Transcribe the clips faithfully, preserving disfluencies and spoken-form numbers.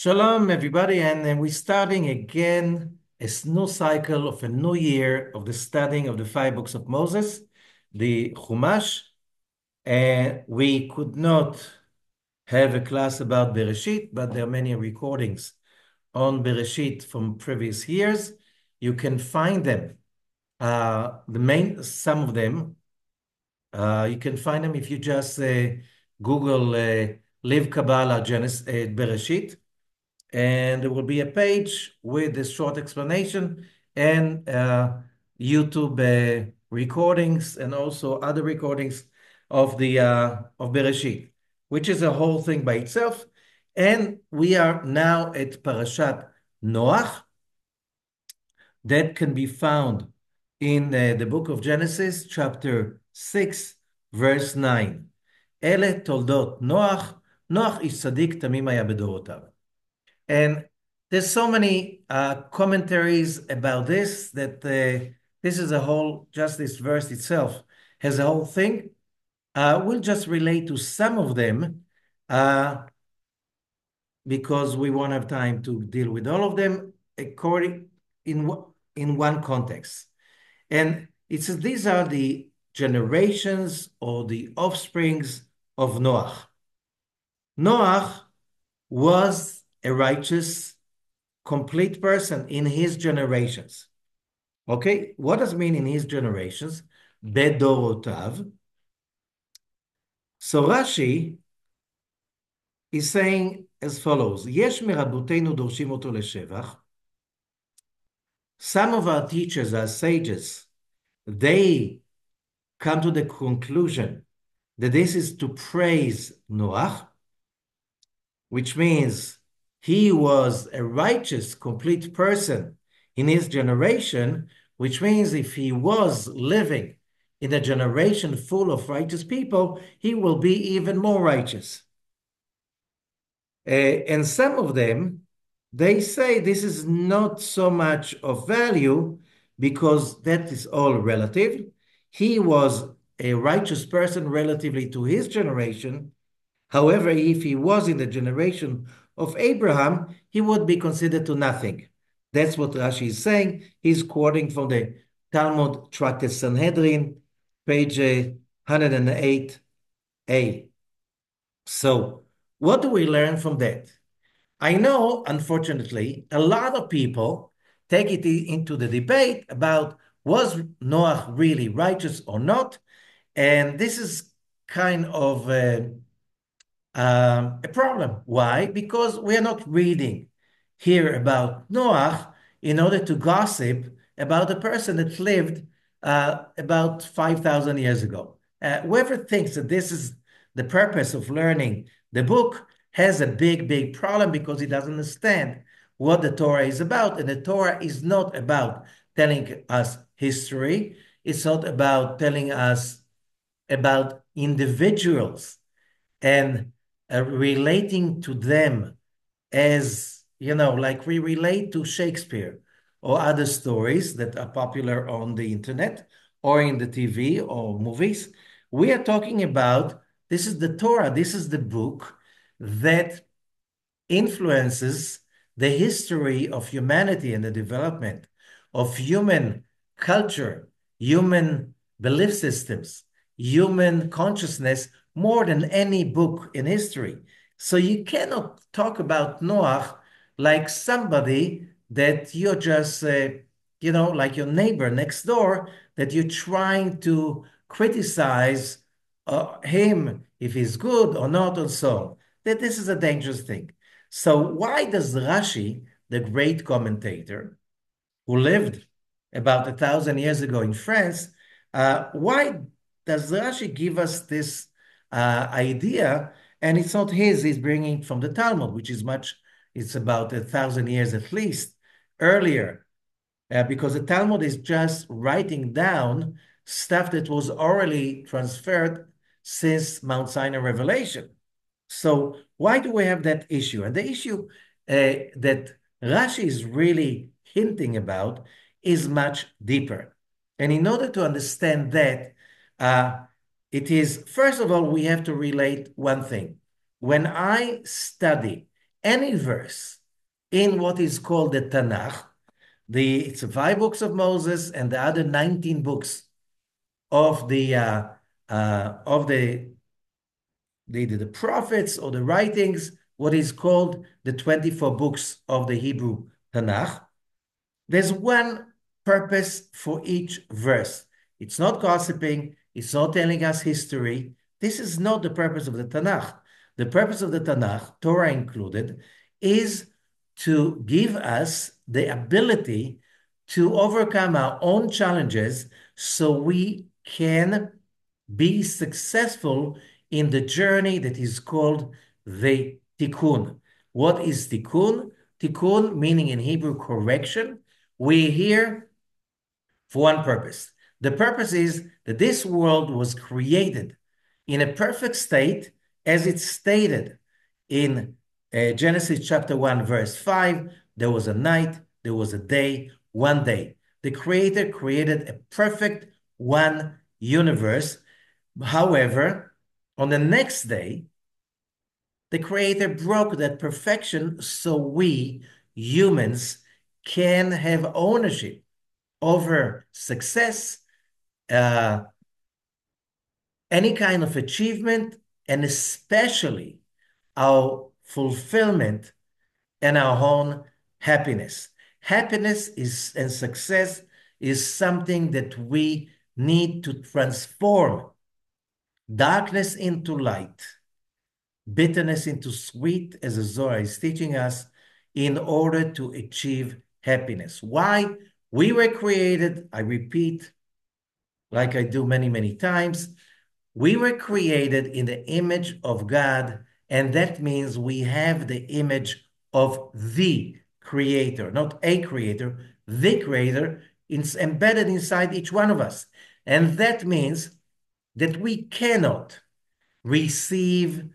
Shalom, everybody, and then we're starting again a new cycle of a new year of the studying of the five books of Moses, the Chumash. And we could not have a class about Bereshit, but there are many recordings on Bereshit from previous years. You can find them. Uh, the main, some of them, uh, you can find them if you just uh, Google uh, Live Kabbalah Genesis, uh, Bereshit, and there will be a page with this short explanation and uh, YouTube uh, recordings and also other recordings of the uh, of Bereshit, which is a whole thing by itself. And we are now at Parashat Noach, that can be found in uh, the book of Genesis, chapter six, verse nine. אלה תולדות נוח, נוח איש צדיק תמים היה בדורותיו. And there's so many uh, commentaries about this that uh, this is a whole, just this verse itself has a whole thing. Uh, we'll just relate to some of them uh, because we won't have time to deal with all of them according in in one context. And it says these are the generations or the offsprings of Noach. Noach was a righteous, complete person in his generations. Okay, what does it mean in his generations? Bedorotav. So Rashi is saying as follows: Yesh merabotenu dorshim oto leshevach. Some of our teachers, our sages, they come to the conclusion that this is to praise Noach, which means he was a righteous, complete person in his generation, which means if he was living in a generation full of righteous people, he will be even more righteous. Uh, and some of them, they say this is not so much of value because that is all relative. He was a righteous person relatively to his generation. However, if he was in the generation of Abraham, he would be considered to nothing. That's what Rashi is saying. He's quoting from the Talmud Tractate Sanhedrin, page one hundred eight a. So, what do we learn from that? I know, unfortunately, a lot of people take it into the debate about was Noah really righteous or not, and this is kind of uh, um, a problem. Why? Because we are not reading here about Noah in order to gossip about a person that lived uh, about five thousand years ago. Uh, whoever thinks that this is the purpose of learning the book has a big, big problem because he doesn't understand what the Torah is about. And the Torah is not about telling us history. It's not about telling us about individuals and uh, relating to them as, you know, like we relate to Shakespeare or other stories that are popular on the internet or in the T V or movies. We are talking about this is the Torah, this is the book that influences the history of humanity and the development of human culture, human belief systems, human consciousness more than any book in history. So you cannot talk about Noah like somebody that you're just, uh, you know, like your neighbor next door that you're trying to criticize uh, him if he's good or not or so on. That this is a dangerous thing. So why does Rashi, the great commentator who lived about a thousand years ago in France, uh, why does Rashi give us this uh, idea? And it's not his, he's bringing from the Talmud, which is much, it's about a thousand years at least earlier, uh, because the Talmud is just writing down stuff that was orally transferred since Mount Sinai revelation. So why do we have that issue? And the issue uh, that Rashi is really hinting about is much deeper. And in order to understand that, uh, it is, first of all, we have to relate one thing. When I study any verse in what is called the Tanakh, the it's five books of Moses and the other nineteen books of the uh, uh, of the, the the prophets or the writings, what is called the twenty-four books of the Hebrew Tanakh. There's one purpose for each verse. It's not gossiping. It's not telling us history. This is not the purpose of the Tanakh. The purpose of the Tanakh, Torah included, is to give us the ability to overcome our own challenges so we can be successful in the journey that is called the tikkun. What is tikkun? Tikkun, meaning in Hebrew, correction. We're here for one purpose. The purpose is that this world was created in a perfect state, as it's stated in uh, Genesis chapter one, verse five. There was a night, there was a day, one day. The Creator created a perfect one universe. However, on the next day, the Creator broke that perfection so we, humans, can have ownership over success, uh, any kind of achievement, and especially our fulfillment and our own happiness. Happiness is and success is something that we need to transform darkness into light, bitterness into sweet, as the Zohar is teaching us, in order to achieve happiness. Why? We were created, I repeat, like I do many, many times, we were created in the image of God, and that means we have the image of the Creator, not a creator, the Creator, it's embedded inside each one of us. And that means that we cannot receive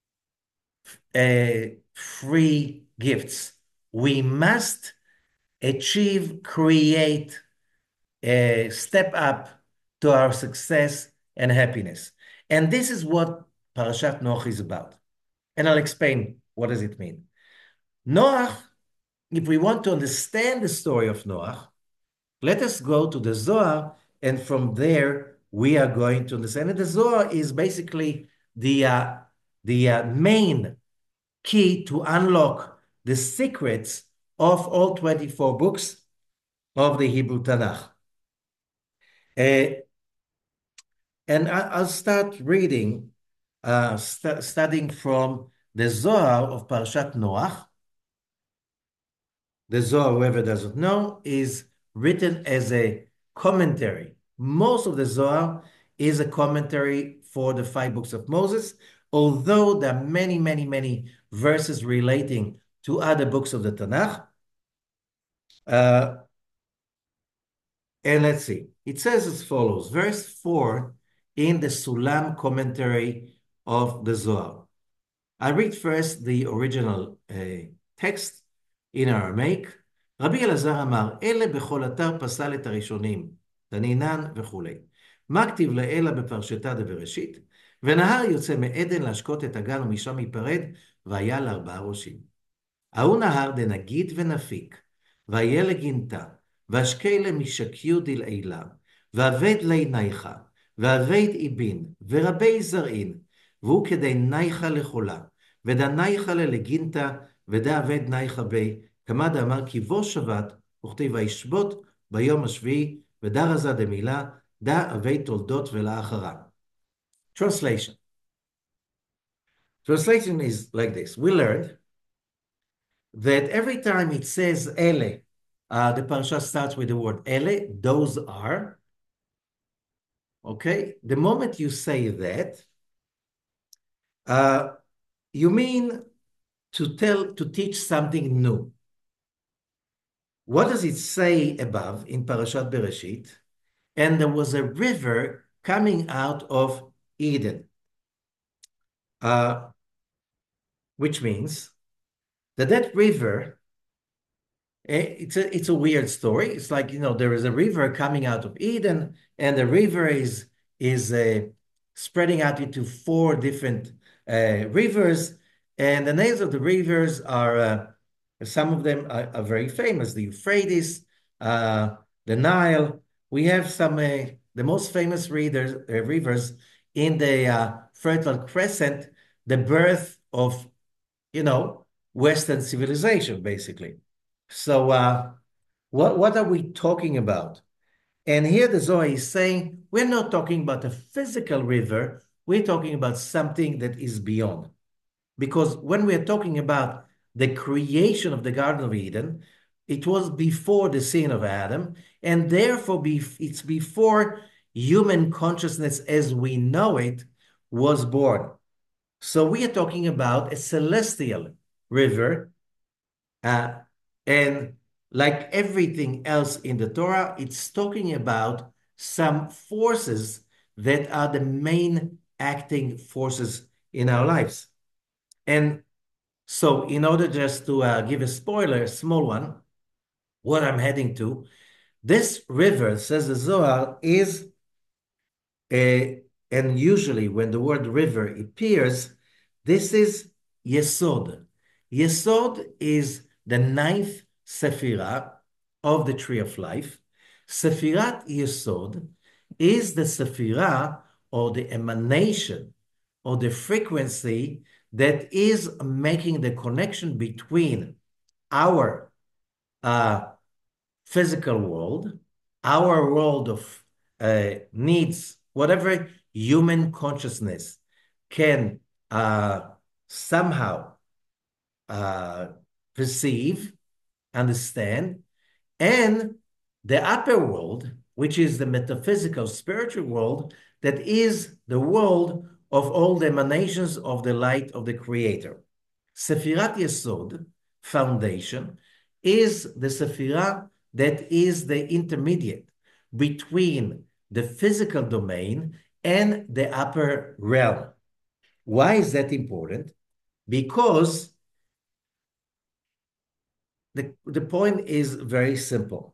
uh, free gifts. We must achieve, create, uh, step up to our success and happiness. And this is what Parashat Noach is about. And I'll explain what does it mean. Noach, if we want to understand the story of Noach, let us go to the Zohar, and from there we are going to understand. And the Zohar is basically the, uh, the uh, main key to unlock the secrets of all twenty-four books of the Hebrew Tanakh. Uh, and I, will start reading, uh, st studying from the Zohar of Parashat Noach. The Zohar, whoever doesn't know, is written as a commentary. Most of the Zohar is a commentary for the five books of Moses, although there are many, many, many verses relating to other books of the Tanakh. Uh, and let's see. It says as follows, verse four in the Sulam commentary of the Zohar. I read first the original uh, text in Aramaic. רבי אלעזר אמר, אלה בכל אתר פסל את הראשונים, תנינן וכולי. מה כתיב לאלה בפרשתה דבראשית? ונהר יוצא מעדן להשקות את הגן ומשם ייפרד, והיה לארבעה ראשים. ההוא נהר דנגיד ונפיק, והיה לגינתה, והשקי למשקיו דלעילה, ועבד לי נייחה, ועבד איבין, ורבי זרעין, והוא כדי נייחה לחולה, ודה נייחה ללגינתה, ודה עבד נייחה בי, כמה דאמר כי בו שבת, וכתיב וישבות ביום השביעי, ודה רזה דמילה, דה עבד תולדות ולאחרה. Translation. Translation is like this. We learned that every time it says ele, uh, the parasha starts with the word ele, those are. Okay? The moment you say that, uh, you mean to tell, to teach something new. What does it say above in Parashat Bereshit? And there was a river coming out of Eden, uh, which means that that river, it's a, it's a weird story. It's like, you know, there is a river coming out of Eden, and the river is, is uh, spreading out into four different uh, rivers, And the names of the rivers are, uh, some of them are, are very famous. The Euphrates, uh, the Nile. We have some, uh, the most famous readers, uh, rivers in the uh, Fertile Crescent, the birth of, you know, Western civilization, basically. So uh, what, what are we talking about? And here the Zohar is saying, we're not talking about a physical river, we're talking about something that is beyond. Because when we're talking about the creation of the Garden of Eden, it was before the sin of Adam, and therefore it's before human consciousness as we know it was born. So we are talking about a celestial river, uh, and like everything else in the Torah, it's talking about some forces that are the main acting forces in our lives. And so, in order just to uh, give a spoiler, a small one, what I'm heading to, this river, says the Zohar, is a, and usually when the word river appears, this is Yesod. Yesod is the ninth Sephirah of the Tree of Life. Sephirat Yesod is the Sephirah or the emanation or the frequency that is making the connection between our uh, physical world, our world of uh, needs, whatever human consciousness can uh, somehow uh, perceive, understand, and the upper world, which is the metaphysical spiritual world, that is the world of all the emanations of the light of the Creator. Sefirat Yesod, foundation, is the Sephirah that is the intermediate between the physical domain and the upper realm. Why is that important? Because the, the point is very simple.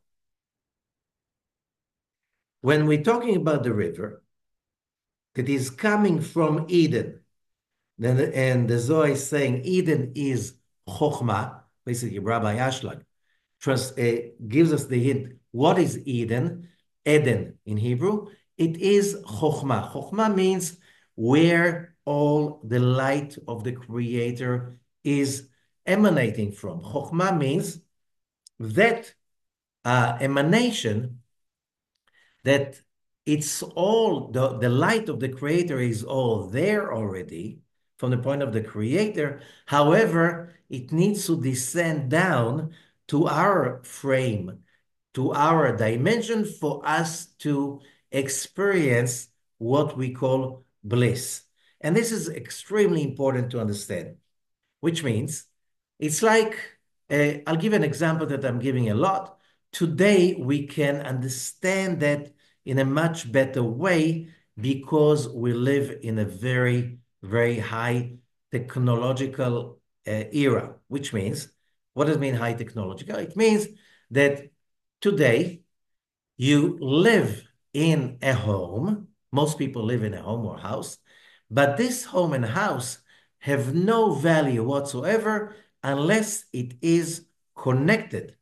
When we're talking about the river that is coming from Eden, then, and the Zohar is saying Eden is Chokhmah, basically Rabbi Ashlag trust, uh, gives us the hint. What is Eden? Eden in Hebrew. It is Chokhmah. Chokhmah means where all the light of the Creator is emanating from. Chokhmah means that uh, emanation, that it's all, the, the light of the Creator is all there already from the point of the Creator. However, it needs to descend down to our frame, to our dimension for us to experience what we call bliss. And this is extremely important to understand, which means it's like, uh, I'll give an example that I'm giving a lot. Today, we can understand that in a much better way because we live in a very, very high technological uh, era, which means, what does it mean high technological? It means that today you live in a home. Most people live in a home or house, but this home and house have no value whatsoever unless it is connected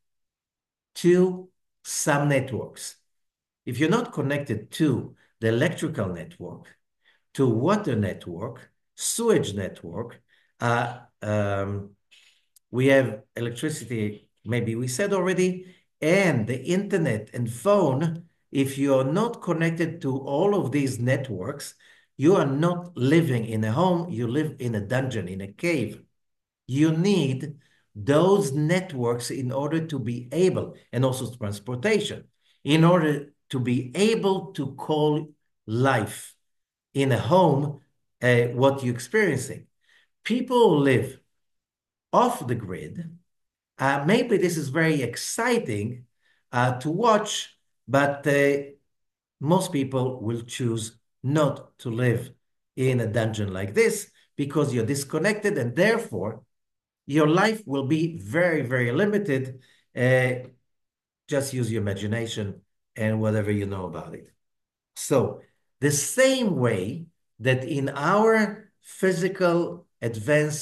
to some networks. If you're not connected to the electrical network, to water network, sewage network, uh, um, we have electricity, maybe we said already, and the internet and phone. If you're not connected to all of these networks, you are not living in a home, you live in a dungeon, in a cave. You need those networks in order to be able, and also transportation, in order to be able to call life in a home uh, what you're experiencing. People live off the grid. Uh, maybe this is very exciting uh, to watch, but uh, most people will choose not to live in a dungeon like this because you're disconnected, and therefore your life will be very, very limited. Uh, just use your imagination and whatever you know about it. So the same way that in our physical advanced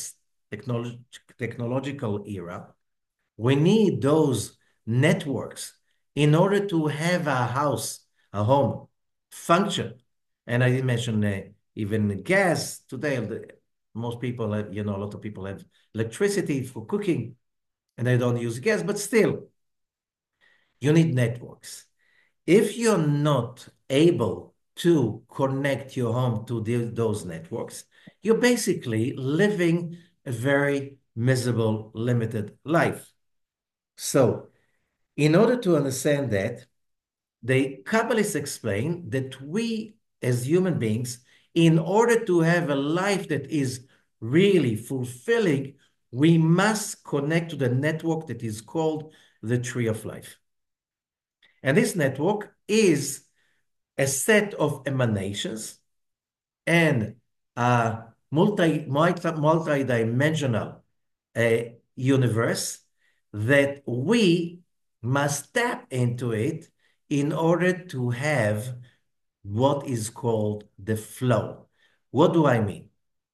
technolog technological era, we need those networks in order to have a house, a home, function. And I didn't mention uh, even gas. Today, the, most people have, you know, a lot of people have electricity for cooking and they don't use gas, but still, you need networks. If you're not able to connect your home to the, those networks, you're basically living a very miserable, limited life. So, in order to understand that, the Kabbalists explain that we, as human beings, in order to have a life that is really fulfilling, we must connect to the network that is called the Tree of Life. And this network is a set of emanations and a multi, multi, multi-dimensional uh, universe that we must tap into it in order to have what is called the flow. What do I mean?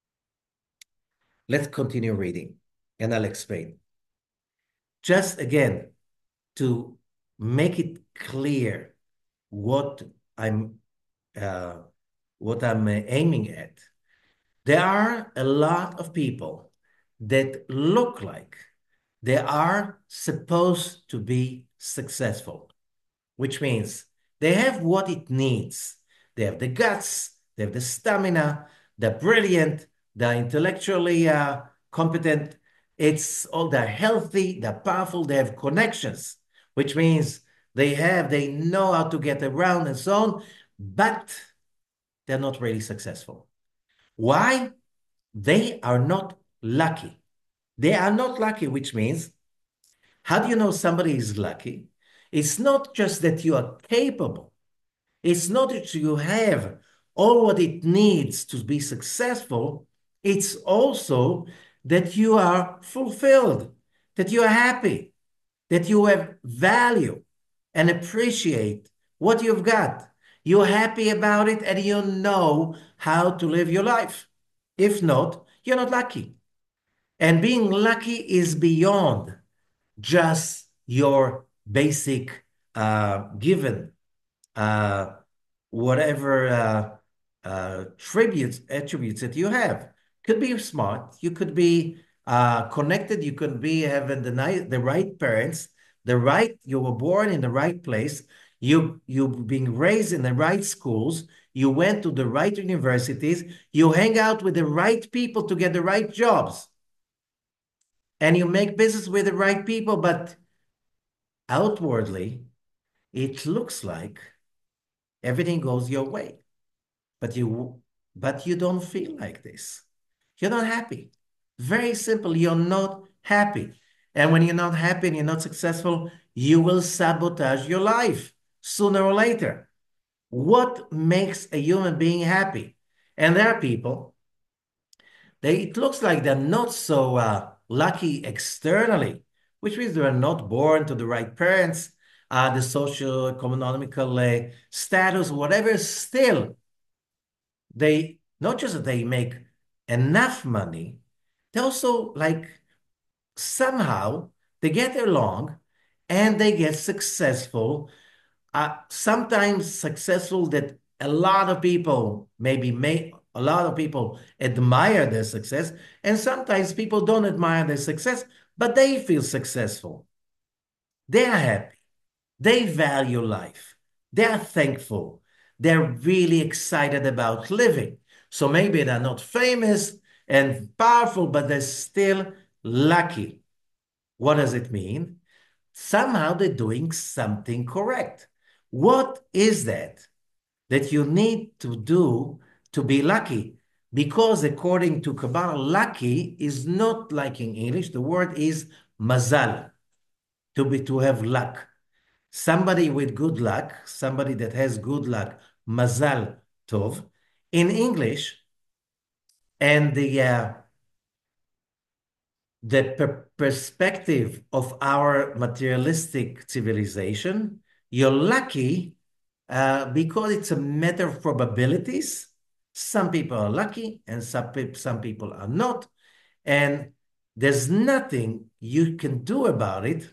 Let's continue reading and I'll explain. Just again, to make it clear what I'm uh, what I'm uh, aiming at. There are a lot of people that look like they are supposed to be successful, which means they have what it needs. They have the guts, they have the stamina, they're brilliant, they're intellectually uh, competent. It's all they're healthy, they're powerful, they have connections, which means they have, they know how to get around and so on, but they're not really successful. Why? They are not lucky. They are not lucky, which means, how do you know somebody is lucky? It's not just that you are capable. It's not that you have all what it needs to be successful. It's also that you are fulfilled, that you are happy, that you have value and appreciate what you've got. You're happy about it and you know how to live your life. If not, you're not lucky. And being lucky is beyond just your basic uh, given, uh, whatever uh, uh, tributes, attributes that you have. Could be smart, you could be uh, connected, you could be having the, ni- the right parents, the right, you were born in the right place, you, you being raised in the right schools, you went to the right universities, you hang out with the right people to get the right jobs, and you make business with the right people, but outwardly, it looks like everything goes your way, but you but you don't feel like this. You're not happy. Very simple. You're not happy. And when you're not happy and you're not successful, you will sabotage your life sooner or later. What makes a human being happy? And there are people, they it looks like they're not so uh, lucky externally, which means they are not born to the right parents, uh, the social economical uh, status, whatever. Still, they not just that they make enough money, they also like somehow they get along and they get successful, uh, sometimes successful that a lot of people maybe may a lot of people admire their success, and sometimes people don't admire their success, but they feel successful. They are happy. They value life. They are thankful. They're really excited about living. So maybe they're not famous and powerful, but they're still lucky. What does it mean? Somehow they're doing something correct. What is that that you need to do to be lucky? Because according to Kabbalah, lucky is not like in English. The word is mazal, to be to have luck. Somebody with good luck, somebody that has good luck, mazal tov. In English, and the uh, the per perspective of our materialistic civilization, you're lucky uh, because it's a matter of probabilities. Some people are lucky and some, pe some people are not. And there's nothing you can do about it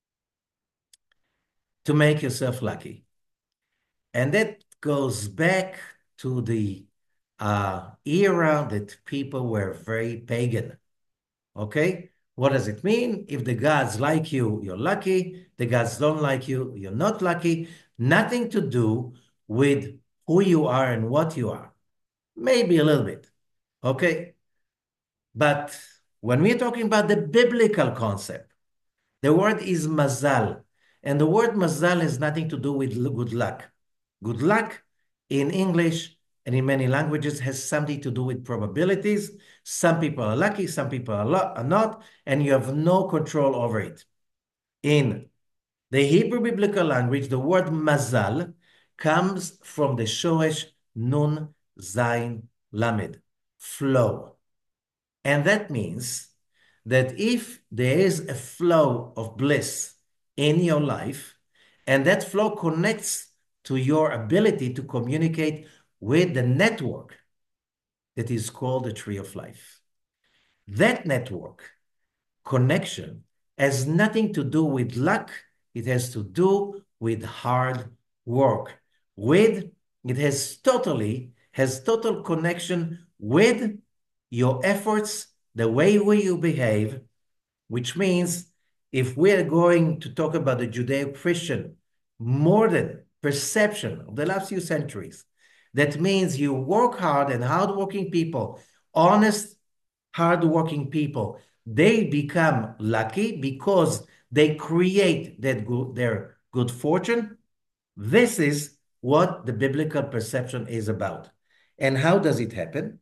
to make yourself lucky. And that goes back to the uh, era that people were very pagan. Okay? What does it mean? If the gods like you, you're lucky. The gods don't like you, you're not lucky. Nothing to do with who you are and what you are. Maybe a little bit. Okay? But when we're talking about the biblical concept, the word is mazal. And the word mazal has nothing to do with good luck. Good luck in English and in many languages has something to do with probabilities. Some people are lucky, some people are, are not, and you have no control over it. In the Hebrew biblical language, the word mazal comes from the shoresh nun zayin lamed, flow. And that means that if there is a flow of bliss in your life, and that flow connects to your ability to communicate with the network that is called the tree of life. That network connection has nothing to do with luck. It has to do with hard work. With it has totally has total connection with your efforts, the way you behave, which means if we're going to talk about the Judeo-Christian modern perception of the last few centuries, that means you work hard and hardworking people, honest, hardworking people, they become lucky because they create that good, their good fortune. This is what the biblical perception is about. And how does it happen?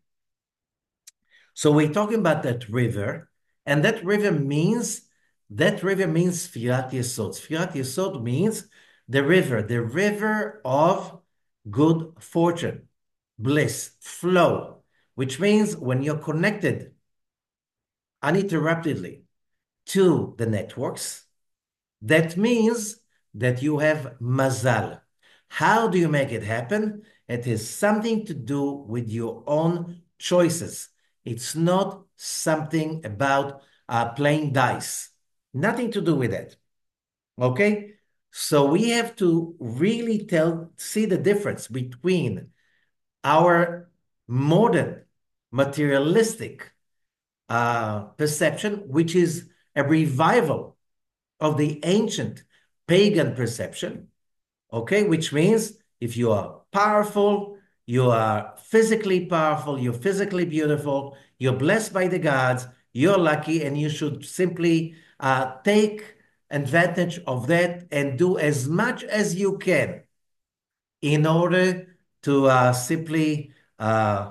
So we're talking about that river, and that river means that river means Sfirat Yesod. Sfirat Yesod means the river, the river of good fortune, bliss, flow, which means when you're connected uninterruptedly to the networks, that means that you have mazal. How do you make it happen? It has something to do with your own choices. It's not something about uh, playing dice. Nothing to do with that. Okay? So we have to really tell, see the difference between our modern materialistic uh, perception, which is a revival of the ancient pagan perception, okay, which means if you are powerful, you are physically powerful, you're physically beautiful, you're blessed by the gods, you're lucky, and you should simply uh, take advantage of that and do as much as you can in order to uh, simply uh,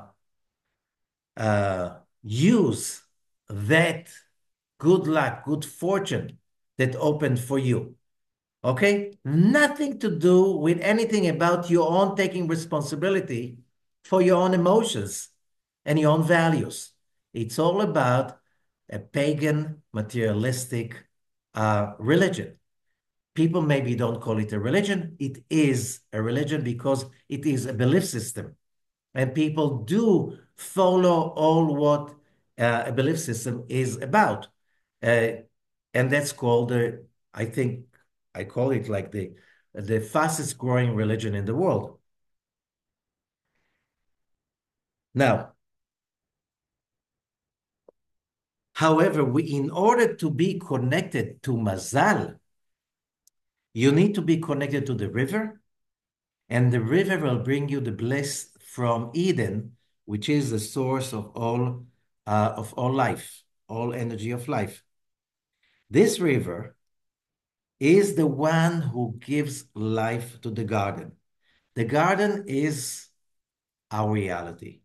uh, use that good luck, good fortune that opened for you. Okay? Nothing to do with anything about your own taking responsibility for your own emotions and your own values. It's all about a pagan, materialistic uh, religion. People maybe don't call it a religion. It is a religion because it is a belief system. And people do follow all what uh, a belief system is about. Uh, and that's called, uh, I think, I call it like the, the fastest growing religion in the world. Now, however, we, in order to be connected to Mazal, you need to be connected to the river, and the river will bring you the bliss from Eden, which is the source of all uh, of all life, all energy of life. This river is the one who gives life to the garden. The garden is our reality.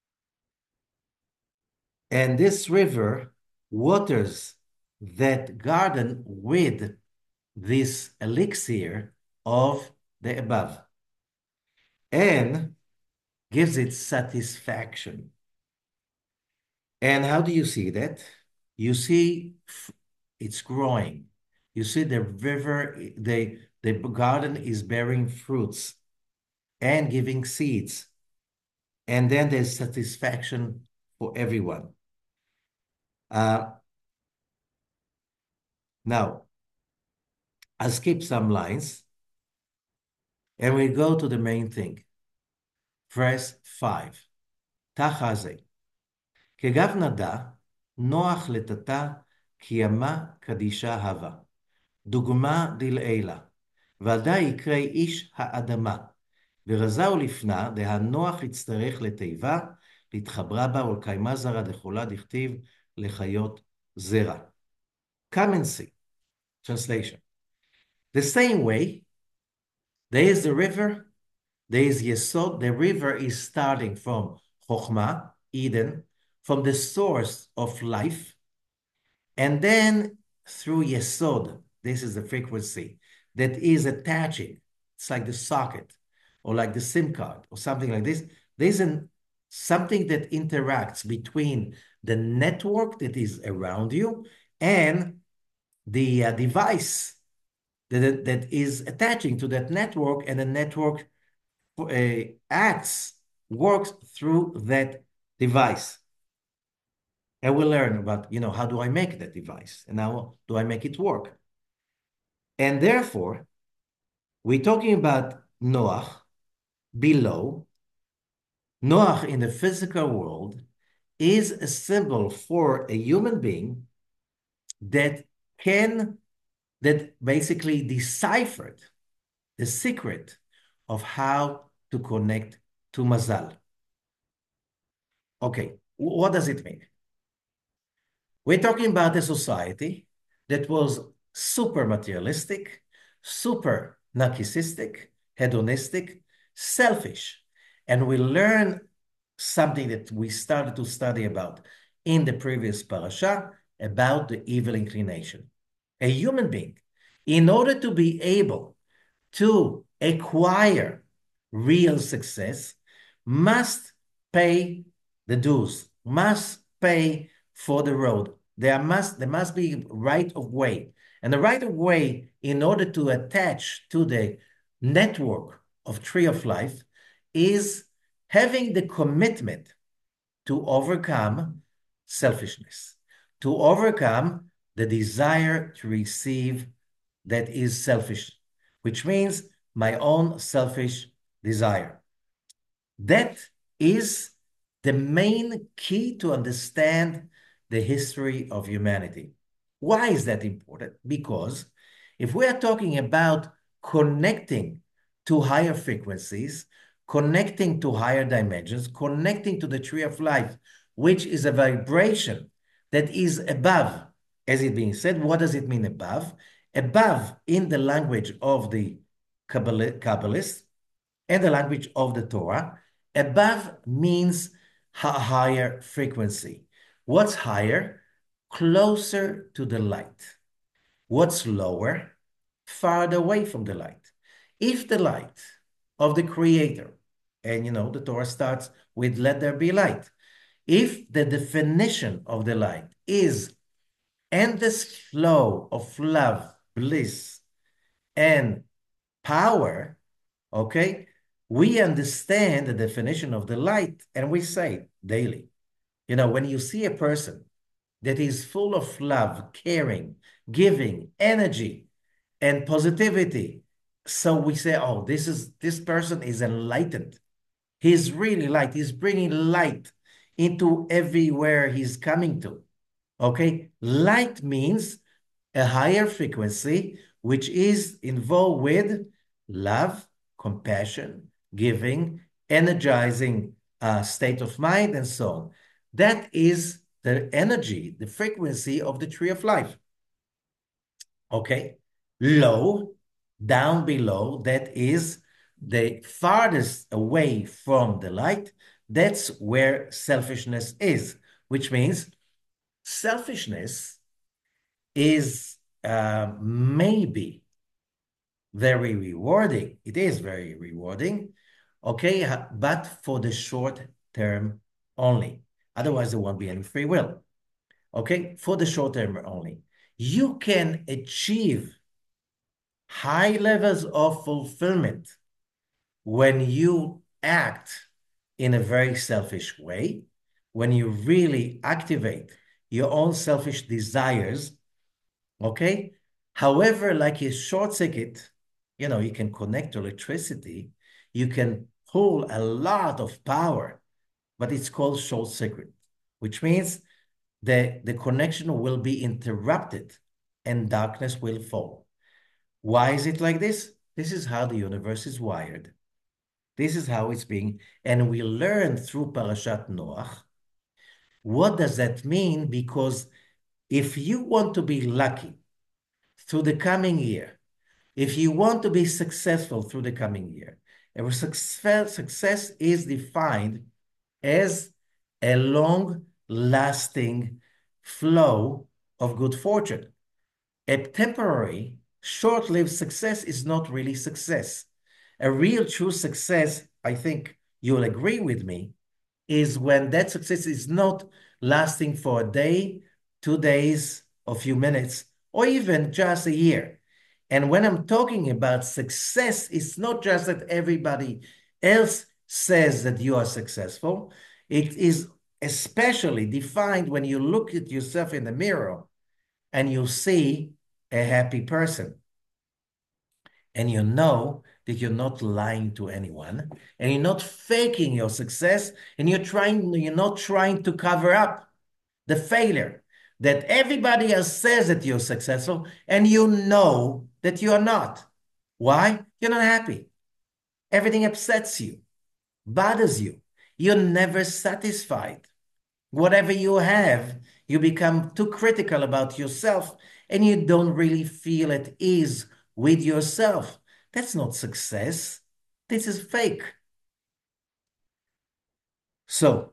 And this river waters that garden with this elixir of the above and gives it satisfaction. And how do you see that? You see it's growing. You see the river, the, the garden is bearing fruits and giving seeds. And then there's satisfaction for everyone. Uh, Now, I'll skip some lines and we go to the main thing. Verse five. תחזה. כגב נדע, נוח לטאטא, כי ימה קדישה הווה. דוגמה דלעילה. ודאי יקרא איש האדמה. ורזהו לפנה, דהנוח יצטרך לתיבה, להתחברה בה ולקיימה זרע דחולה דכתיב לחיות זרע. Come and see. Translation. The same way, there is the river, there is Yesod. The river is starting from Chokhmah, Eden, from the source of life, and then through Yesod, this is the frequency that is attaching. It's like the socket or like the SIM card or something like this. There's an, something that interacts between the network that is around you and the uh, device that, that is attaching to that network, and the network uh, acts, works through that device. And we'll learn about, you know, how do I make that device? And how do I make it work? And therefore, we're talking about Noach below. Noach in the physical world is a symbol for a human being that can, that basically deciphered the secret of how to connect to Mazal. Okay, what does it mean? We're talking about a society that was super materialistic, super narcissistic, hedonistic, selfish. And we learn something that we started to study about in the previous parasha about the evil inclination. A human being, in order to be able to acquire real success, must pay the dues, must pay for the road. There must, there must be right of way. And the right of way, in order to attach to the network of Tree of Life, is having the commitment to overcome selfishness, to overcome the desire to receive that is selfish, which means my own selfish desire. That is the main key to understand the history of humanity. Why is that important? Because if we are talking about connecting to higher frequencies, connecting to higher dimensions, connecting to the Tree of Life, which is a vibration that is above, as it being said, what does it mean above? Above in the language of the Kabbalists and the language of the Torah, above means a higher frequency. What's higher? Closer to the light. What's lower? Farther away from the light. If the light of the Creator, and you know, the Torah starts with let there be light. If the definition of the light is endless flow of love, bliss, and power, okay, we understand the definition of the light and we say daily. You know, when you see a person that is full of love, caring, giving, energy, and positivity, so we say, oh, this is this person is enlightened. He's really light. He's bringing light into everywhere he's coming to. Okay, light means a higher frequency, which is involved with love, compassion, giving, energizing uh, state of mind, and so on. That is the energy, the frequency of the Tree of Life. Okay, low, down below, that is the farthest away from the light. That's where selfishness is, which means selfishness is uh, maybe very rewarding. It is very rewarding, okay, but for the short term only. Otherwise, there won't be any free will, okay, for the short term only. You can achieve high levels of fulfillment when you act in a very selfish way, when you really activate your own selfish desires, okay? However, like a short circuit, you know, you can connect to electricity, you can pull a lot of power, but it's called short circuit, which means the, the connection will be interrupted and darkness will fall. Why is it like this? This is how the universe is wired. This is how it's being, and we learn through Parashat Noach. What does that mean? Because if you want to be lucky through the coming year, if you want to be successful through the coming year, and success, success is defined as a long-lasting flow of good fortune. A temporary, short-lived success is not really success. A real true success, I think you'll agree with me, is when that success is not lasting for a day, two days, a few minutes, or even just a year. And when I'm talking about success, it's not just that everybody else says that you are successful. It is especially defined when you look at yourself in the mirror and you see a happy person. And you know that you're not lying to anyone, and you're not faking your success, and you're trying, you're not trying to cover up the failure that everybody else says that you're successful, and you know that you're not. Why? You're not happy. Everything upsets you, bothers you. You're never satisfied. Whatever you have, you become too critical about yourself and you don't really feel at ease with yourself. That's not success. This is fake. So,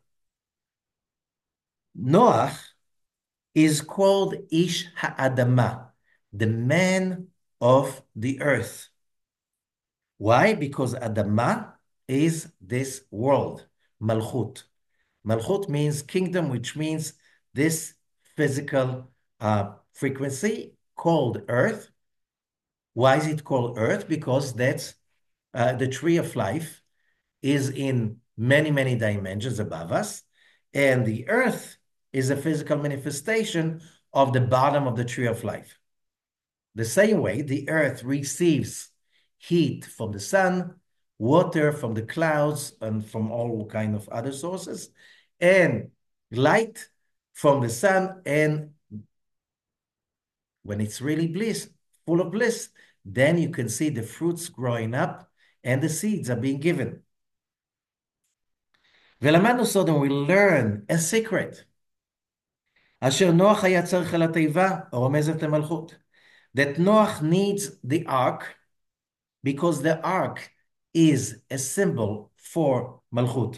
Noach is called Ish Ha'adama, the man of the earth. Why? Because Adama is this world, Malchut. Malchut means kingdom, which means this physical uh, frequency called earth. Why is it called earth? Because that's uh, the tree of life is in many, many dimensions above us. And the earth is a physical manifestation of the bottom of the tree of life. The same way the earth receives heat from the sun, water from the clouds, and from all kind of other sources, and light from the sun. And when it's really bliss, full of bliss, then you can see the fruits growing up and the seeds are being given. ולמדנו סוד, and we learn a secret. אשר נוח היה צריך על התיבה, הרומזת למלכות. That Noach needs the ark because the ark is a symbol for מלכות.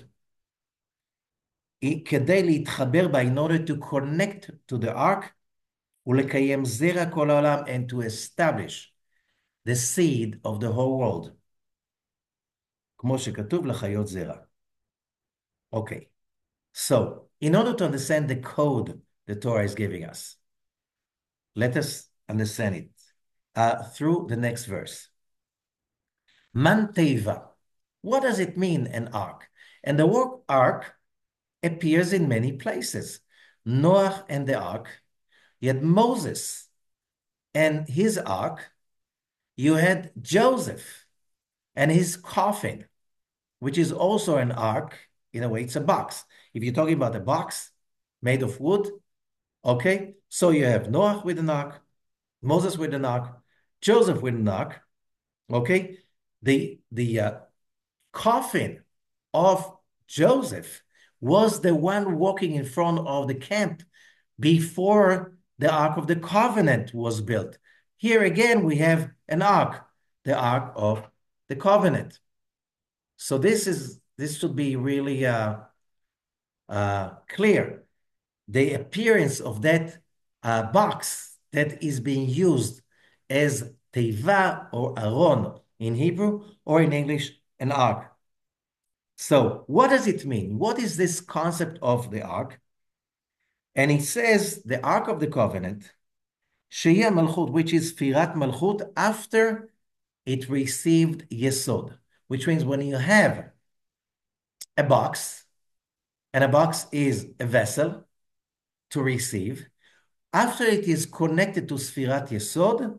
כדי להתחבר בה, in order to connect to the ark, ולקיים זרע כל העולם, and to establish the seed of the whole world. כמו שכתוב לחיות זרע. Okay, so in order to understand the code the Torah is giving us, let us understand it uh, through the next verse. Man teva. What does it mean, an ark? And the word ark appears in many places. Noah and the ark. You had Moses and his ark. You had Joseph and his coffin, which is also an ark. In a way, it's a box. If you're talking about a box made of wood, okay, so you have Noah with an ark, Moses with an ark, Joseph with an ark, okay? The, the uh, coffin of Joseph was the one walking in front of the camp before the Ark of the Covenant was built. Here again, we have an ark, the Ark of the Covenant. So this is this should be really uh, uh, clear. The appearance of that uh, box that is being used as teiva or aron in Hebrew, or in English, an ark. So what does it mean? What is this concept of the ark? And it says the Ark of the Covenant, Sheyeh Malchut, which is Firat Malchut, after it received Yesod, which means when you have a box, and a box is a vessel to receive, after it is connected to Sfirat Yesod,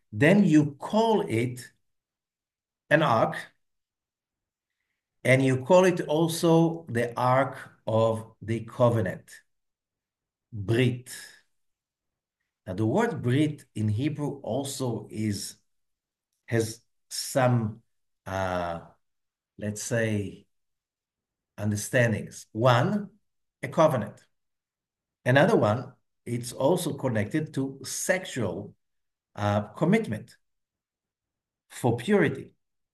then you call it an ark, and you call it also the Ark of the Covenant, Brit. Now, the word Brit in Hebrew also is has some, uh, let's say, understandings. One, a covenant. Another one, it's also connected to sexual uh, commitment for purity.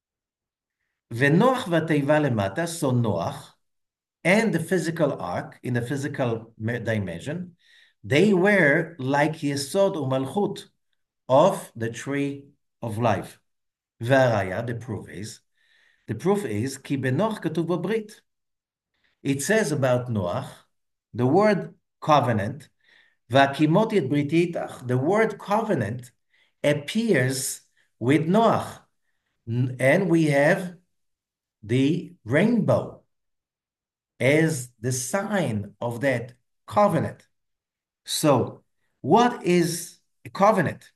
ונוח והתיבה למטה, so Noach, and the physical ark in the physical dimension, they were like Yesod umalchut of the tree of life. והראיה, the proof is, the proof is, כי בנוח כתוב בברית. It says about Noach, the word covenant, והקימותי את בריתי איתך, the word covenant appears with Noach. And we have the rainbow as the sign of that covenant. So, what is a covenant?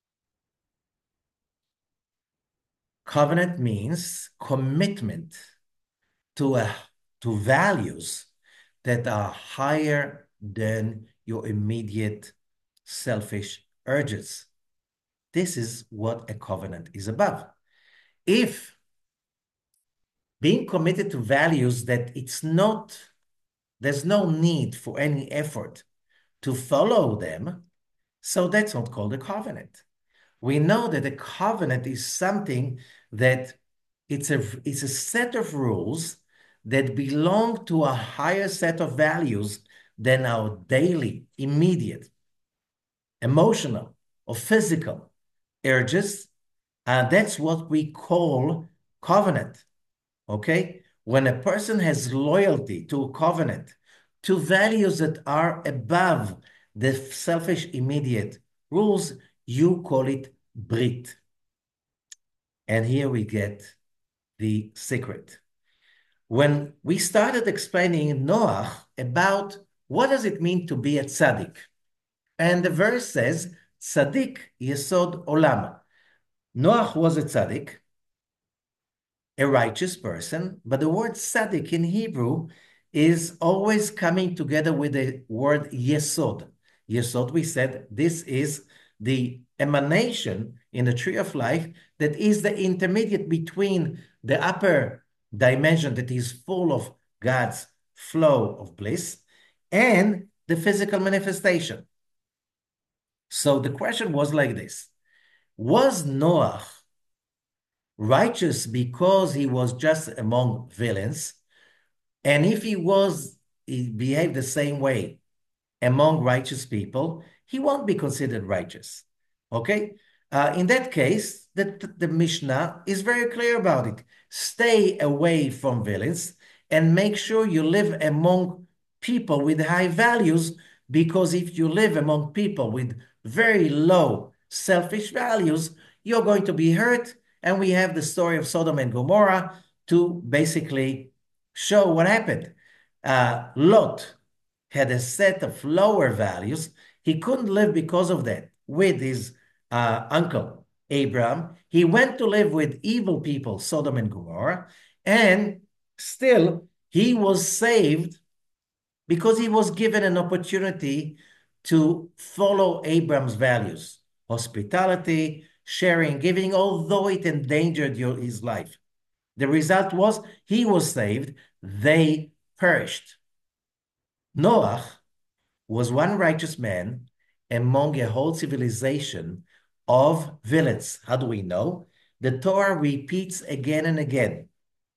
Covenant means commitment to a, to values that are higher than your immediate selfish urges. This is what a covenant is about. If being committed to values that it's not, there's no need for any effort to follow them, so that's not called a covenant. We know that a covenant is something that it's a, it's a set of rules that belong to a higher set of values than our daily, immediate, emotional, or physical urges. Uh, that's what we call covenant, okay? When a person has loyalty to a covenant, to values that are above the selfish, immediate rules, you call it Brit. And here we get the secret. When we started explaining Noach about what does it mean to be a tzaddik, and the verse says, tzaddik yesod olam. Noach was a tzaddik, a righteous person, but the word tzaddik in Hebrew is always coming together with the word yesod. Yesod, we said, this is the emanation in the tree of life that is the intermediate between the upper dimension that is full of God's flow of bliss and the physical manifestation. So the question was like this: was Noach righteous because he was just among villains? And if he was, he behaved the same way among righteous people, he won't be considered righteous. Okay? Uh, in that case, the, the Mishnah is very clear about it. Stay away from villains and make sure you live among people with high values, because if you live among people with very low selfish values, you're going to be hurt. And we have the story of Sodom and Gomorrah to basically show what happened. Uh, Lot had a set of lower values. He couldn't live because of that with his uh, uncle, Abraham. He went to live with evil people, Sodom and Gomorrah, and still he was saved because he was given an opportunity to follow Abraham's values, hospitality, sharing, giving, although it endangered your, his life. The result was he was saved, they perished. Noach was one righteous man among a whole civilization of villains. How do we know? The Torah repeats again and again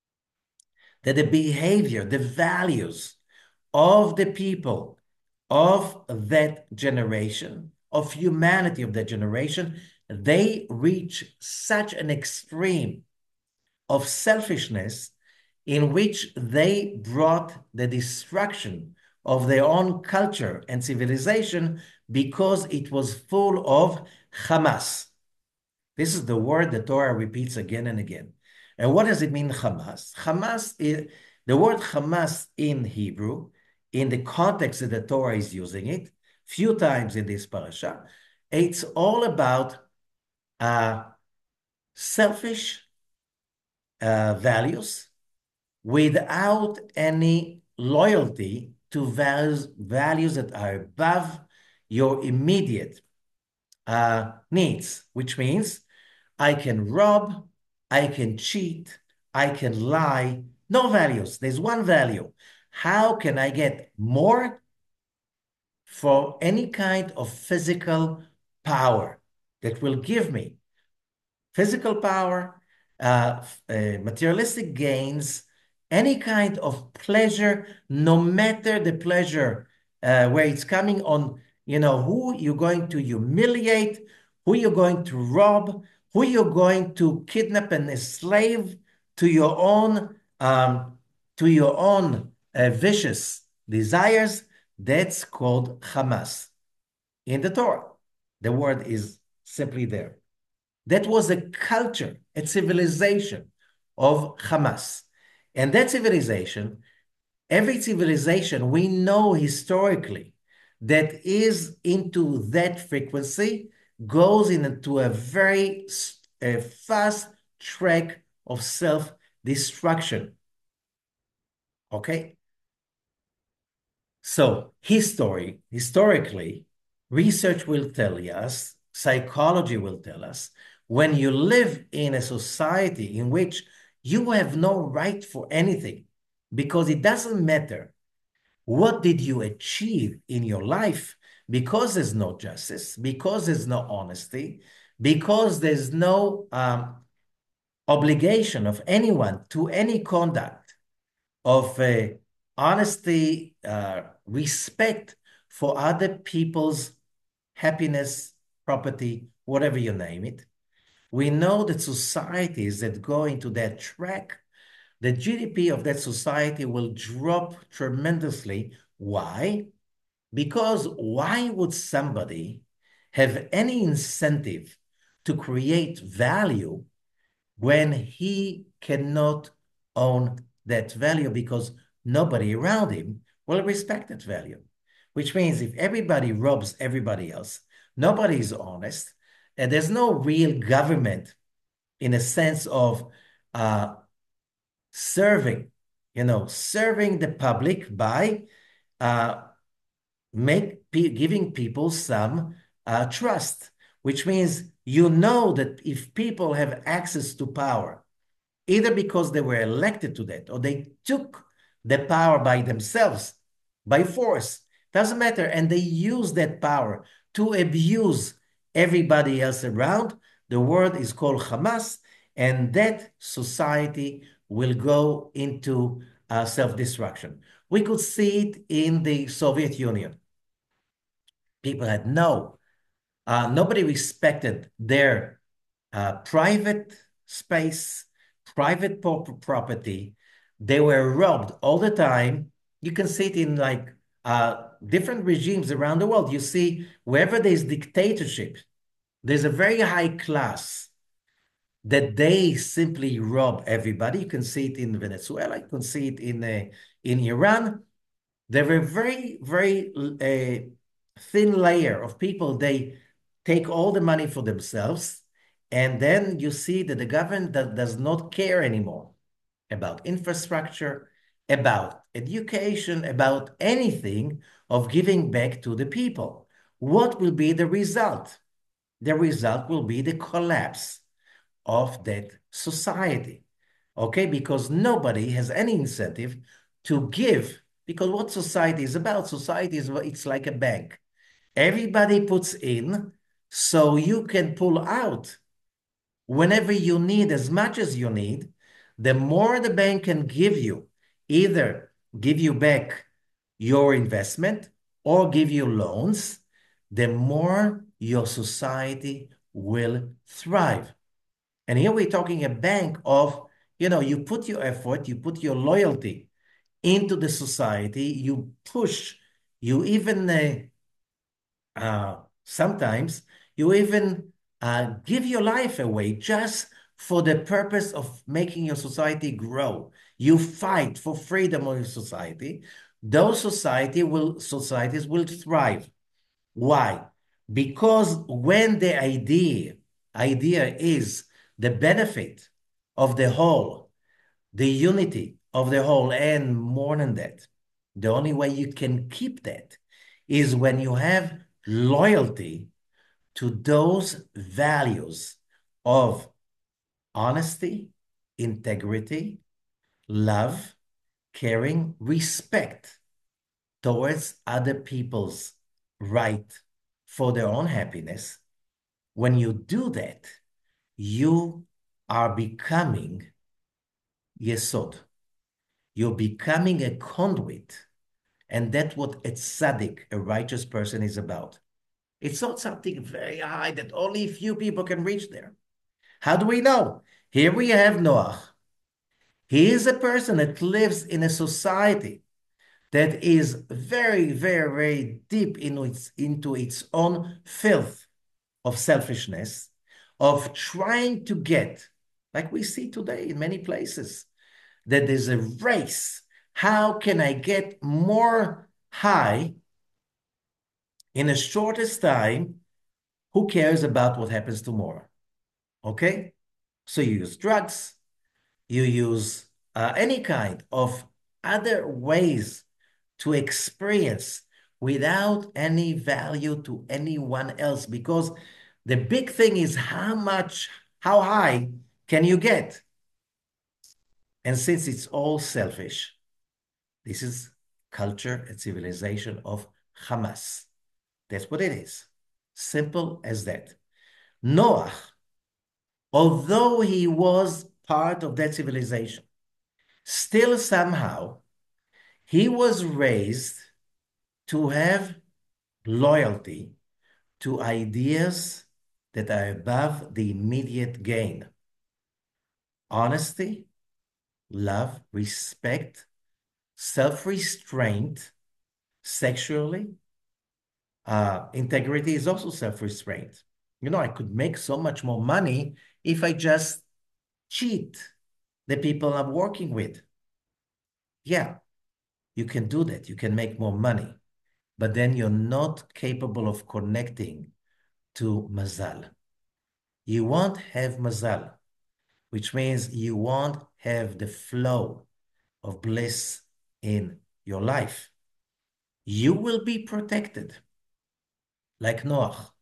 that the behavior, the values of the people of that generation, of humanity of that generation, they reach such an extreme of selfishness in which they brought the destruction of their own culture and civilization because it was full of Hamas. This is the word the Torah repeats again and again. And what does it mean, Hamas? Hamas is the word Hamas in Hebrew, in the context that the Torah is using it, few times in this parasha. It's all about uh, selfish uh, values without any loyalty to values, values that are above your immediate uh, needs, which means I can rob, I can cheat, I can lie. No values. There's one value. How can I get more for any kind of physical power that will give me physical power, uh, uh, materialistic gains, any kind of pleasure, no matter the pleasure uh, where it's coming on, you know, who you're going to humiliate, who you're going to rob, who you're going to kidnap and enslave to your own um, to your own uh, vicious desires. That's called Hamas in the Torah. The word is simply there. That was a culture, a civilization of Hamas. And that civilization, every civilization we know historically that is into that frequency goes into a very a fast track of self-destruction. Okay? So history, historically, research will tell us, psychology will tell us, when you live in a society in which you have no right for anything, because it doesn't matter what did you achieve in your life, because there's no justice, because there's no honesty, because there's no um, obligation of anyone to any conduct of uh, honesty, uh, respect for other people's happiness, property, whatever you name it. We know that societies that go into that track, the G D P of that society will drop tremendously. Why? Because why would somebody have any incentive to create value when he cannot own that value because nobody around him will respect that value? Which means if everybody robs everybody else, nobody is honest, and there's no real government in a sense of uh, serving, you know, serving the public by uh, make giving people some uh, trust, which means you know that if people have access to power, either because they were elected to that or they took the power by themselves, by force, doesn't matter, and they use that power to abuse everybody else around, the word is called Hamas, and that society will go into uh, self-destruction. We could see it in the Soviet Union. People had no, uh, nobody respected their uh, private space, private property. They were robbed all the time. You can see it in like uh, different regimes around the world. You see, wherever there's dictatorship, there's a very high class that they simply rob everybody. You can see it in Venezuela. You can see it in uh, in Iran. There were very, very uh, thin layer of people. They take all the money for themselves. And then you see that the government that does not care anymore about infrastructure, about education, about anything of giving back to the people. What will be the result? The result will be the collapse of that society. Okay, because nobody has any incentive to give, because what society is about, society is, it's like a bank. Everybody puts in so you can pull out whenever you need, as much as you need. The more the bank can give you, either give you back your investment or give you loans, the more your society will thrive. And here we're talking a bank of, you know, you put your effort, you put your loyalty into the society, you push, you even, uh, uh, sometimes you even uh, give your life away just for the purpose of making your society grow. You fight for freedom of your society. Those society will, societies will thrive. Why? Because when the idea idea is the benefit of the whole, the unity of the whole, and more than that, the only way you can keep that is when you have loyalty to those values of honesty, integrity, love, caring, respect towards other people's right for their own happiness. When you do that, you are becoming Yesod. You're becoming a conduit. And that's what a tzaddik, a righteous person, is about. It's not something very high that only a few people can reach there. How do we know? Here we have Noach. He is a person that lives in a society that is very, very, very deep into its, into its own filth of selfishness, of trying to get, like we see today in many places, that there's a race. How can I get more high in the shortest time? Who cares about what happens tomorrow? Okay? So you use drugs, you use uh, any kind of other ways to experience without any value to anyone else, because the big thing is how much, how high can you get? And since it's all selfish, this is culture and civilization of Hamas. That's what it is. Simple as that. Noah, although he was part of that civilization, still somehow he was raised to have loyalty to ideas that are above the immediate gain. Honesty, love, respect, self-restraint, sexually. Uh, integrity is also self-restraint. You know, I could make so much more money if I just cheat the people I'm working with. Yeah, you can do that. You can make more money, but then you're not capable of connecting to mazal. You won't have mazal, which means you won't have the flow of bliss in your life. You will be protected, like Noach.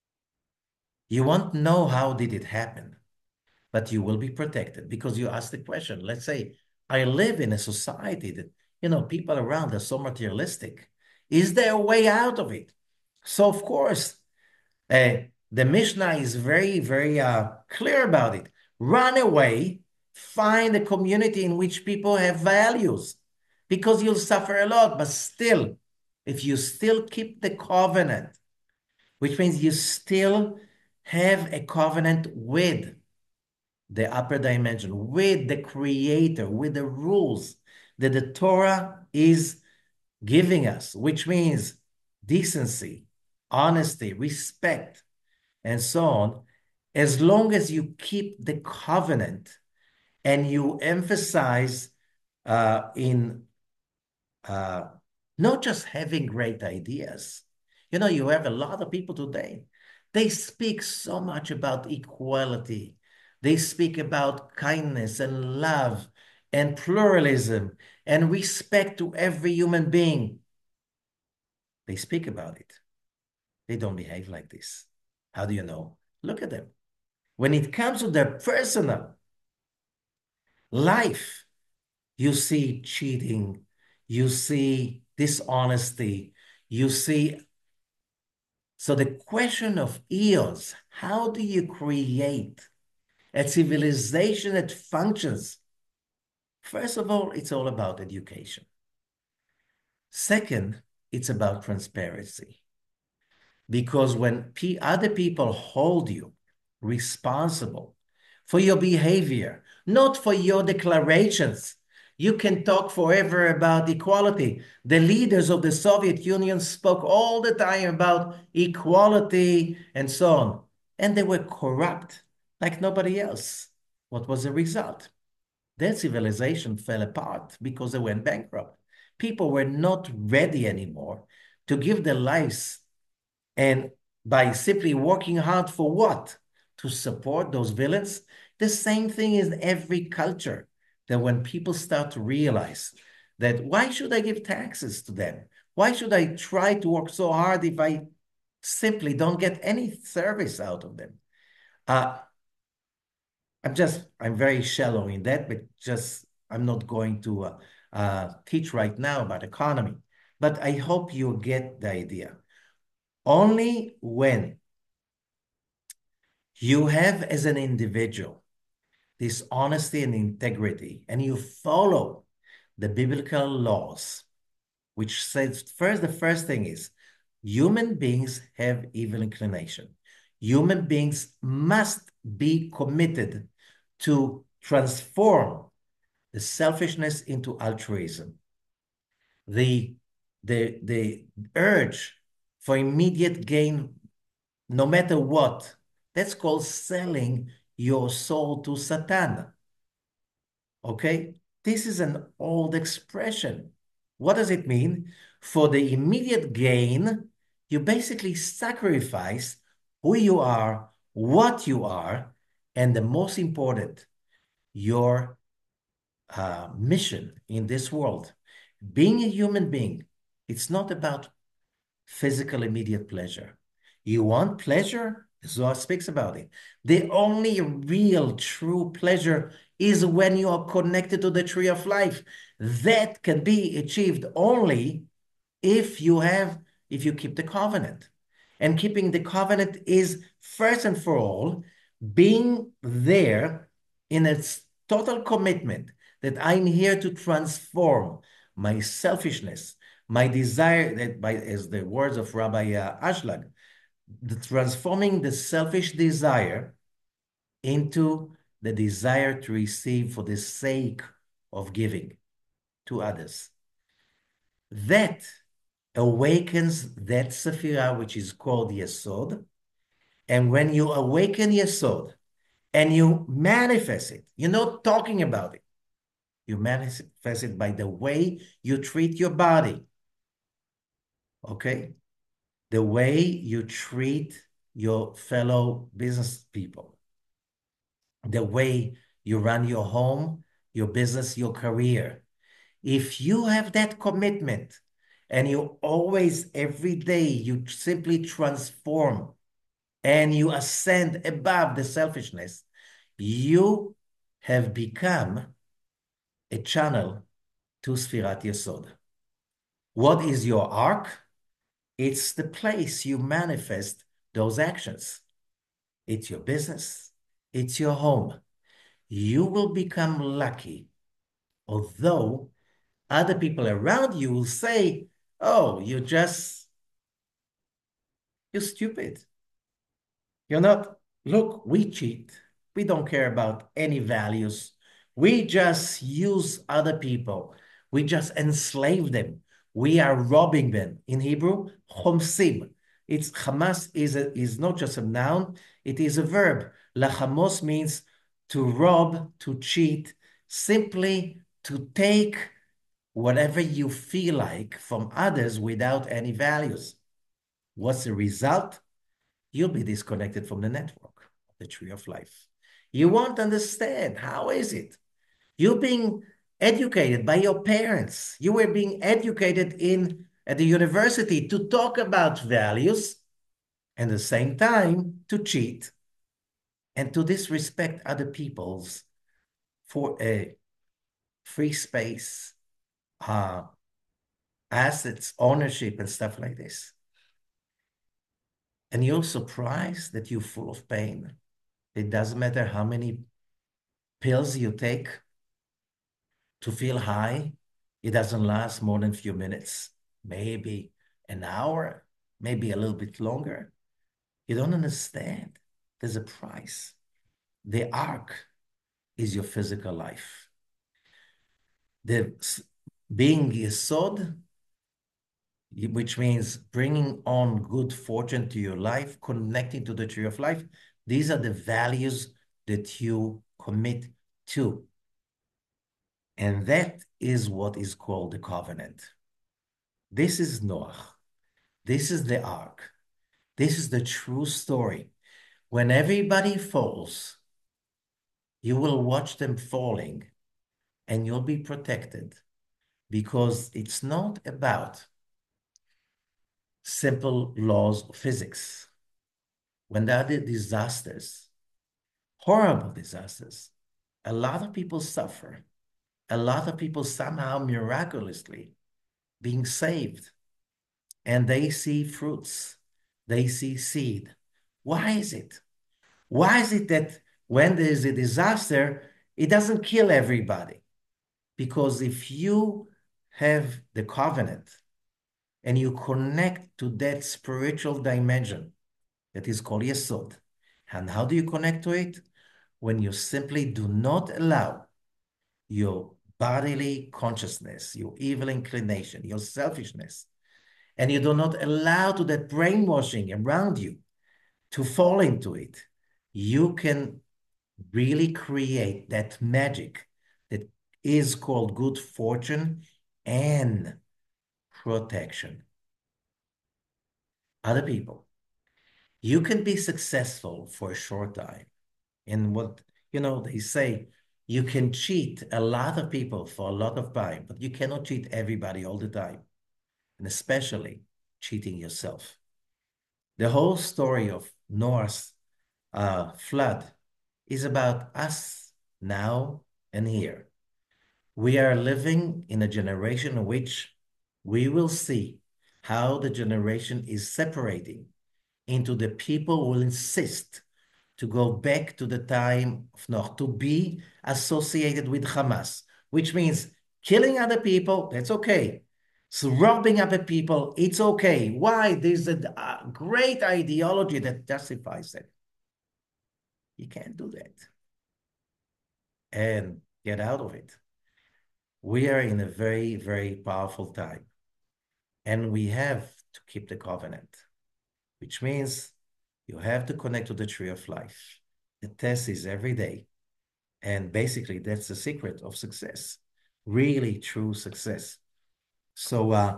You won't know how did it happen, but you will be protected because you ask the question. Let's say I live in a society that, you know, people around are so materialistic. Is there a way out of it? So, of course, uh, the Mishnah is very, very uh, clear about it. Run away, find a community in which people have values, because you'll suffer a lot. But still, if you still keep the covenant, which means you still have a covenant with the upper dimension, with the creator, with the rules that the Torah is giving us, which means decency, honesty, respect, and so on, as long as you keep the covenant and you emphasize uh, in uh, not just having great ideas. You know, you have a lot of people today, they speak so much about equality. They speak about kindness and love and pluralism and respect to every human being. They speak about it. They don't behave like this. How do you know? Look at them. When it comes to their personal life, you see cheating, you see dishonesty, you see. So the question of eons, how do you create a civilization that functions? First of all, it's all about education. Second, it's about transparency. Because when other people hold you responsible for your behavior, not for your declarations. You can talk forever about equality. The leaders of the Soviet Union spoke all the time about equality and so on. And they were corrupt like nobody else. What was the result? Their civilization fell apart because they went bankrupt. People were not ready anymore to give their lives, and by simply working hard for what? to support those villains. The same thing in every culture, that when people start to realize that why should I give taxes to them? Why should I try to work so hard if I simply don't get any service out of them? Uh, I'm just, I'm very shallow in that, but just, I'm not going to uh, uh, teach right now about economy. But I hope you get the idea. Only when you have, as an individual, this honesty and integrity, and you follow the biblical laws, which says first, the first thing is human beings have evil inclination. Human beings must be committed to transform the selfishness into altruism. The, the, the urge for immediate gain, no matter what, that's called selling your soul to Satan. Okay? This is an old expression. What does it mean? For the immediate gain, you basically sacrifice who you are, what you are, and the most important, your uh, mission in this world. Being a human being, it's not about physical immediate pleasure. You want pleasure? Zohar speaks about it. The only real true pleasure is when you are connected to the tree of life. That can be achieved only if you have, if you keep the covenant. And keeping the covenant is first and for all being there in its total commitment that I'm here to transform my selfishness, my desire, that by as the words of Rabbi uh, Ashlag, the transforming the selfish desire into the desire to receive for the sake of giving to others. That awakens that Sephirah, which is called Yesod. And when you awaken Yesod and you manifest it, you're not talking about it. You manifest it by the way you treat your body. Okay? The way you treat your fellow business people. The way you run your home, your business, your career. If you have that commitment and you always, every day, you simply transform and you ascend above the selfishness, you have become a channel to Sfirat Yesod. What is your ark? It's the place you manifest those actions. It's your business. It's your home. You will become lucky, although other people around you will say, oh, you're just, you're stupid. You're not, look, we cheat. We don't care about any values. We just use other people. We just enslave them. We are robbing them. In Hebrew, chomsim. It's Hamas is, a, is not just a noun, it is a verb. Lachamos means to rob, to cheat, simply to take whatever you feel like from others without any values. What's the result? You'll be disconnected from the network, the tree of life. You won't understand. How is it? You're being educated by your parents. You were being educated in at the university to talk about values and at the same time to cheat and to disrespect other people's for a free space, uh, assets, ownership, and stuff like this. And you're surprised that you're full of pain. It doesn't matter how many pills you take to feel high. It doesn't last more than a few minutes, maybe an hour, maybe a little bit longer. You don't understand. There's a price. The ark is your physical life. The being Yesod, which means bringing on good fortune to your life, connecting to the tree of life. These are the values that you commit to. And that is what is called the covenant. This is Noah. This is the ark. This is the true story. When everybody falls, you will watch them falling and you'll be protected because it's not about simple laws of physics. When there are disasters, horrible disasters, a lot of people suffer. A lot of people somehow miraculously being saved, and they see fruits, they see seed. Why is it? Why is it that when there is a disaster, it doesn't kill everybody? Because if you have the covenant and you connect to that spiritual dimension that is called Yesod, and how do you connect to it? When you simply do not allow your bodily consciousness, your evil inclination, your selfishness, and you do not allow to that brainwashing around you to fall into it, you can really create that magic that is called good fortune and protection. Other people, you can be successful for a short time. In what, you know, they say you can cheat a lot of people for a lot of time, but you cannot cheat everybody all the time, and especially cheating yourself. The whole story of Noah's uh, flood is about us now and here. We are living in a generation in which we will see how the generation is separating into the people who will insist to go back to the time of Noah, to be associated with Hamas, which means killing other people, that's okay. So robbing other people, it's okay. Why? There's a, a great ideology that justifies it. You can't do that and get out of it. We are in a very, very powerful time, and we have to keep the covenant, which means you have to connect to the tree of life. The test is every day. And basically, that's the secret of success, really true success. So uh,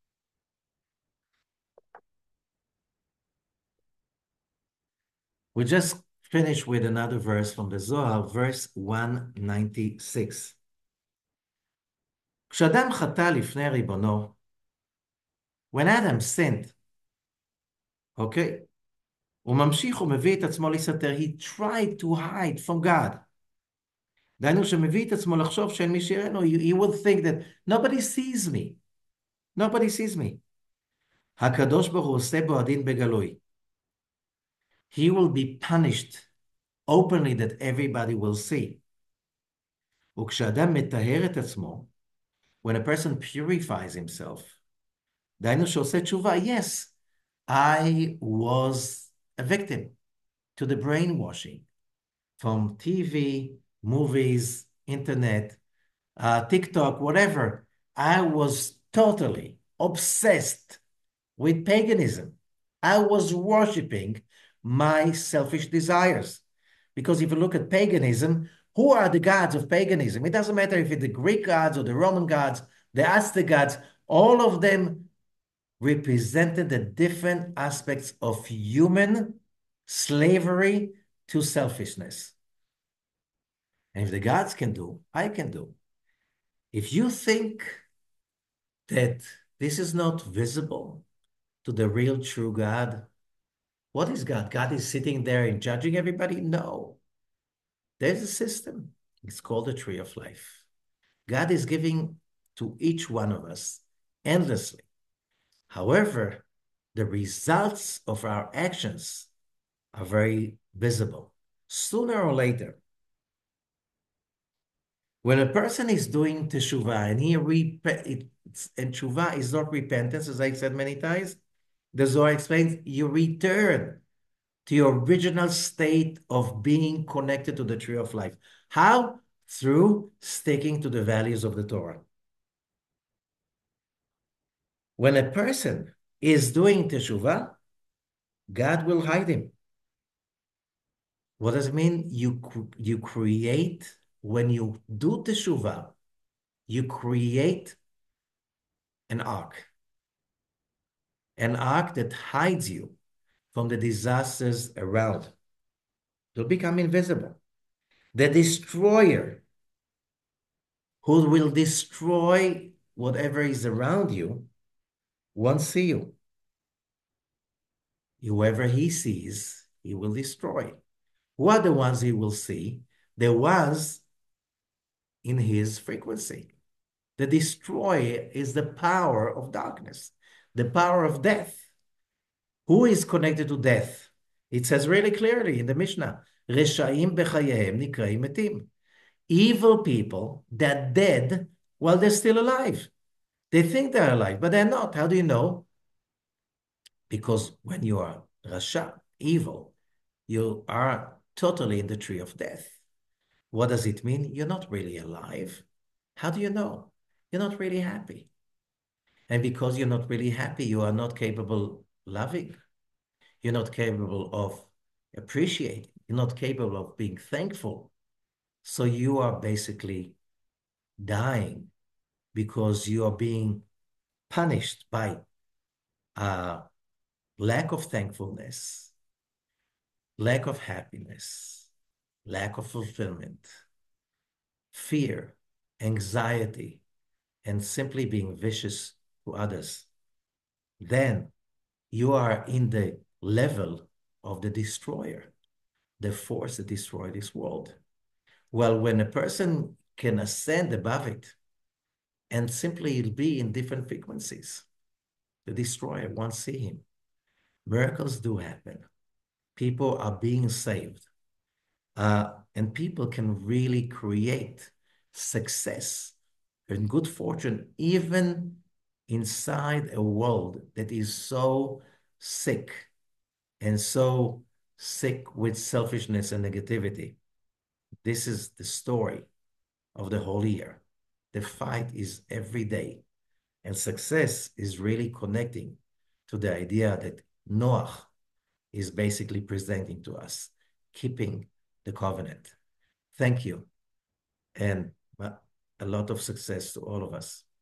we just finished with another verse from the Zohar, verse one ninety-six. כשאדם חטא לפני ריבונו, when Adam sinned, okay, הוא ממשיך ומביא את עצמו להסתתר, he tried to hide from God. דהיינו שמביא את עצמו לחשוב שאין מי שיראינו, he would think that nobody sees me, nobody sees me. הקדוש ברוך הוא עושה בו הדין בגלוי. He will be punished openly that everybody will see. וכשאדם מטהר את עצמו, when a person purifies himself, דהיינו שעושה תשובה, yes, I was a victim to the brainwashing from T V, movies, internet, uh, TikTok, whatever. I was totally obsessed with paganism. I was worshiping my selfish desires. Because if you look at paganism, who are the gods of paganism? It doesn't matter if it's the Greek gods or the Roman gods, the Aztec gods, all of them represented the different aspects of human slavery to selfishness. And if the gods can do, I can do. If you think that this is not visible to the real true God, what is God? God is sitting there and judging everybody? No. There's a system. It's called the tree of life. God is giving to each one of us endlessly. However, the results of our actions are very visible. Sooner or later, when a person is doing teshuvah and he rep- it, and teshuvah is not repentance, as I said many times, the Zohar explains, you return to your original state of being connected to the tree of life. How? Through sticking to the values of the Torah. When a person is doing teshuvah, God will hide him. What does it mean? You, you create, when you do teshuvah, you create an ark. An ark that hides you from the disasters around. They'll become invisible. The destroyer, who will destroy whatever is around you, won't see you. Whoever he sees, he will destroy. Who are the ones he will see? The ones in his frequency. The destroyer is the power of darkness, the power of death. Who is connected to death? It says really clearly in the Mishnah, Reshaim bechayehem nikreim metim. Evil people that dead while they're still alive. They think they're alive, but they're not. How do you know? Because when you are Rasha, evil, you are totally in the tree of death. What does it mean? You're not really alive. How do you know? You're not really happy. And because you're not really happy, you are not capable loving. You're not capable of appreciating. You're not capable of being thankful. So you are basically dying because you are being punished by uh, lack of thankfulness, lack of happiness, lack of fulfillment, fear, anxiety, and simply being vicious to others. Then you are in the level of the destroyer, the force that destroyed this world. Well, when a person can ascend above it and simply be in different frequencies, the destroyer won't see him. Miracles do happen. People are being saved. Uh, and people can really create success and good fortune even inside a world that is so sick and so sick with selfishness and negativity. This is the story of the whole year. The fight is every day. And success is really connecting to the idea that Noach is basically presenting to us, keeping the covenant. Thank you. And a lot of success to all of us.